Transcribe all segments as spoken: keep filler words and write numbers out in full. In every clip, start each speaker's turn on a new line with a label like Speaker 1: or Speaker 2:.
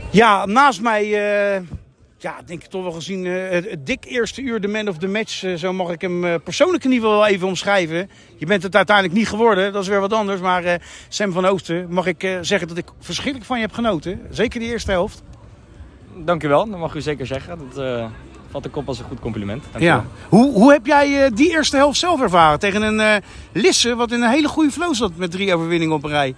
Speaker 1: Ja, naast mij, uh, ja, denk ik toch wel gezien, uh, het, het dik eerste uur de man of the match. Uh, zo mag ik hem uh, persoonlijk in ieder geval even omschrijven. Je bent het uiteindelijk niet geworden, dat is weer wat anders. Maar uh, Sam van Oosten, mag ik uh, zeggen dat ik verschrikkelijk van je heb genoten. Zeker die eerste helft.
Speaker 2: Dank u wel, dat mag u zeker zeggen. Dat uh, vat ik op als een goed compliment. Dank
Speaker 1: ja. Hoe, hoe heb jij uh, die eerste helft zelf ervaren tegen een uh, Lisse wat in een hele goede flow zat met drie overwinningen op een rij?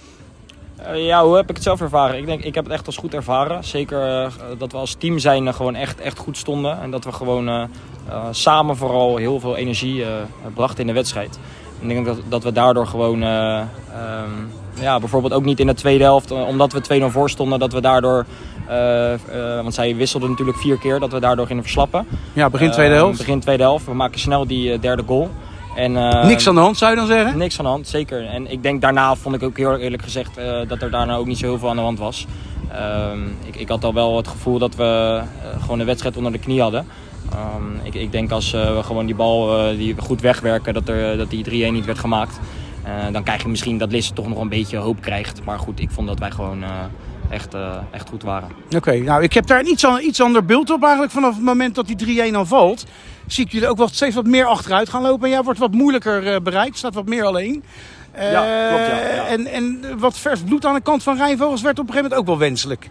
Speaker 2: Uh, ja, hoe heb ik het zelf ervaren? Ik denk, ik heb het echt als goed ervaren. Zeker uh, dat we als team zijn uh, gewoon echt, echt goed stonden. En dat we gewoon uh, uh, samen vooral heel veel energie uh, brachten in de wedstrijd. En ik denk dat, dat we daardoor gewoon, uh, um, ja, bijvoorbeeld ook niet in de tweede helft, uh, omdat we twee nul voor stonden, dat we daardoor, uh, uh, want zij wisselden natuurlijk vier keer, dat we daardoor gingen verslappen.
Speaker 1: Ja, begin tweede helft.
Speaker 2: Uh, begin tweede helft. We maken snel die uh, derde goal. En, uh,
Speaker 1: niks aan de hand, zou je dan zeggen?
Speaker 2: Niks aan de hand, zeker. En ik denk daarna vond ik ook heel eerlijk gezegd uh, dat er daarna ook niet zo heel veel aan de hand was. Uh, ik, ik had al wel het gevoel dat we uh, gewoon de wedstrijd onder de knie hadden. Um, ik, ik denk als uh, we gewoon die bal uh, die goed wegwerken, dat, er, dat die drie-een niet werd gemaakt. Uh, dan krijg je misschien dat Lisse toch nog een beetje hoop krijgt. Maar goed, ik vond dat wij gewoon uh, echt, uh, echt goed waren.
Speaker 1: Oké, okay, nou ik heb daar een iets, iets ander beeld op eigenlijk vanaf het moment dat die drie-een dan valt. Zie ik jullie ook wel steeds wat meer achteruit gaan lopen. En jij wordt wat moeilijker uh, bereikt, staat wat meer alleen. Uh,
Speaker 2: ja, klopt ja. ja.
Speaker 1: En, en wat vers bloed aan de kant van Rijnvogels werd op een gegeven moment ook wel wenselijk.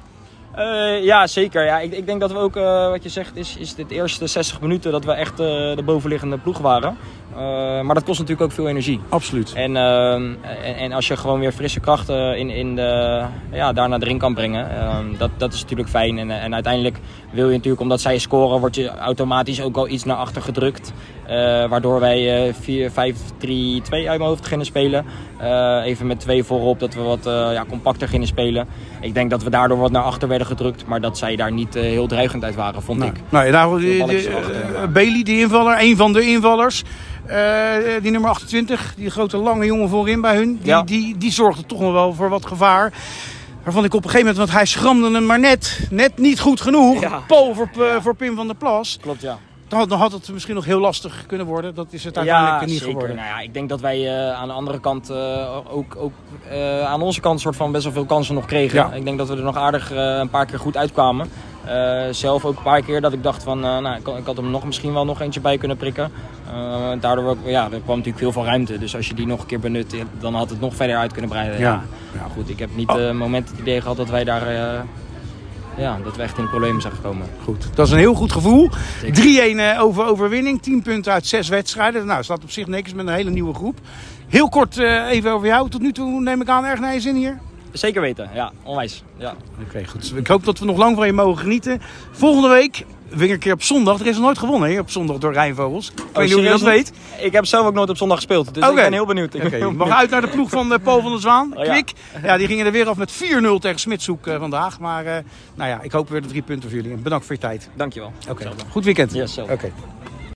Speaker 2: Uh, ja, zeker. Ja, ik, ik denk dat we ook, uh, wat je zegt, is, is dit eerste zestig minuten dat we echt uh, de bovenliggende ploeg waren. Uh, maar dat kost natuurlijk ook veel energie.
Speaker 1: Absoluut.
Speaker 2: En, uh, en, en als je gewoon weer frisse krachten in, in de, ja, daarna erin kan brengen, uh, dat, dat is natuurlijk fijn. En, en uiteindelijk wil je natuurlijk, omdat zij scoren, word je automatisch ook al iets naar achter gedrukt. Uh, waardoor wij uh, vier vijf drie twee uit mijn hoofd gingen spelen. Uh, even met twee voorop, dat we wat uh, ja, compacter gingen spelen. Ik denk dat we daardoor wat naar achter werden gedrukt, maar dat zij daar niet uh, heel dreigend uit waren, vond
Speaker 1: nou,
Speaker 2: ik.
Speaker 1: Nou, nou, die, die, uh, Bailey, die invaller, een van de invallers. Uh, die nummer achtentwintig, die grote lange jongen voorin bij hun, die,
Speaker 2: ja.
Speaker 1: die, die zorgde toch nog wel voor wat gevaar. Waarvan ik op een gegeven moment, want hij schramde hem maar net, net niet goed genoeg.
Speaker 2: Ja.
Speaker 1: Paul voor, uh,
Speaker 2: ja.
Speaker 1: voor Pim van der Plas.
Speaker 2: Klopt, ja.
Speaker 1: Dan had, dan had het misschien nog heel lastig kunnen worden. Dat is het uiteindelijk
Speaker 2: ja,
Speaker 1: niet
Speaker 2: zeker.
Speaker 1: geworden.
Speaker 2: Nou ja, ik denk dat wij uh, aan de andere kant uh, ook, ook uh, aan onze kant soort van best wel veel kansen nog kregen. Ja. Ik denk dat we er nog aardig uh, een paar keer goed uitkwamen. Uh, zelf ook een paar keer dat ik dacht van, uh, nou, ik, ik had hem nog misschien wel nog eentje bij kunnen prikken. Uh, daardoor ook, ja, er kwam natuurlijk heel veel ruimte. Dus als je die nog een keer benut, dan had het nog verder uit kunnen breiden. Ja. Ja. Ja, goed, ik heb niet het uh, moment het idee gehad dat wij daar... Uh, Ja, dat we echt in de problemen zijn gekomen.
Speaker 1: Goed, dat is een heel goed gevoel. drie-een uh, over overwinning, tien punten uit zes wedstrijden. Nou, staat op zich niks met een hele nieuwe groep. Heel kort uh, even over jou. Tot nu toe neem ik aan erg naar je zin hier?
Speaker 2: Zeker weten, ja, onwijs. Ja.
Speaker 1: Oké, okay, goed. Ik hoop dat we nog lang van je mogen genieten. Volgende week, weer een keer op zondag. Er is nog nooit gewonnen hier op zondag door Rijnvogels. Ik
Speaker 2: oh,
Speaker 1: weet niet hoe je dat weet.
Speaker 2: Ik heb zelf ook nooit op zondag gespeeld, dus okay. ik ben heel benieuwd. Ik
Speaker 1: okay.
Speaker 2: ben
Speaker 1: We gaan uit naar de ploeg van uh, Paul van der Zwaan.
Speaker 2: Oh, ja.
Speaker 1: Kwik. Ja, die gingen er weer af met vier nul tegen Smitshoek uh, vandaag. Maar uh, nou ja, ik hoop weer de drie punten voor jullie. En bedankt voor je tijd.
Speaker 2: Dankjewel.
Speaker 1: Oké, okay. Goed weekend.
Speaker 2: Yes,
Speaker 1: Oké. Okay.